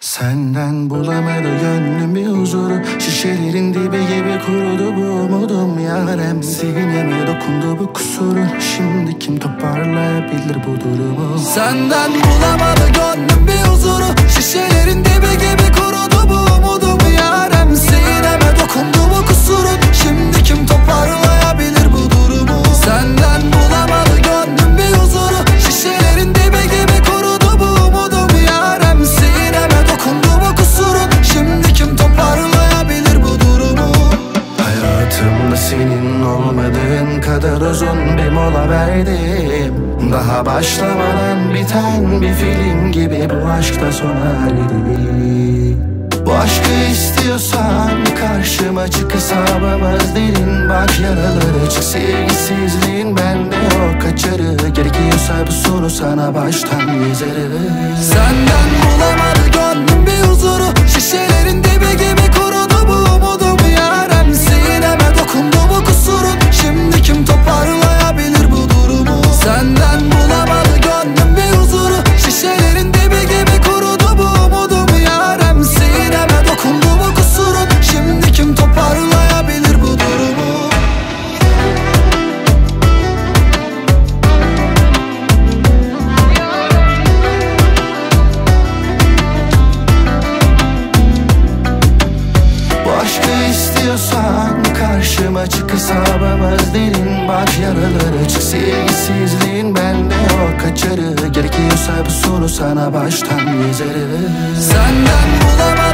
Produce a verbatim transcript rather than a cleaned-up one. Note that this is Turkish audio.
Senden bulamadı gönlüm bir huzuru. Şişelerin dibi gibi kurudu bu umudum yarem. Sineme dokundu bu kusurun. Şimdi kim toparlayabilir bu durumu? Senden bulamadı gönlüm bir huzuru. Şişelerin dibi gibi kurudu bu umudum yarem. Sineme dokundu bu kusurun. Şimdi kim toparlayabilir bu durumu? Senden bulamadı gönlüm bir huzuru. Şişelerin dibi gibi kurudu bu umudum yarem. Sineme dokundu bu kusurun. Şimdi kim toparlayabilir bu durumu? Hayatımda senin olmadığın kadar uzun bir mola verdim. Daha başlamadan biten bir film gibi bu aşkta sona erdi. Bu aşkı istiyorsan karşıma çık, hesabımız derin. Bak yaraları açık, sevgisizliğin bende o kaçarı. Gerekiyorsa bu sonu sana baştan yazarım. Senden bulamadı gönlüm bir huzuru. Şişelerin dibi gibi kurudu bu umudum yarem. Sineme dokundu bu kusurun. Şimdi kim toparlayabilir bu durumu? Senden bulamadı gönlüm bir huzuru. Şişelerin dibi gibi kurudu bu umudum yarem. Sineme dokundu bu kusurun. Şimdi kim toparlayabilir bu durumu? Bu aşkı istiyorsan karşıma çık, hesabımız derin. Bak yaraları açık, sevgisizliğin bende o kaçarı. Gerekiyorsa bu sonu sana baştan yazarım. Senden bulamadım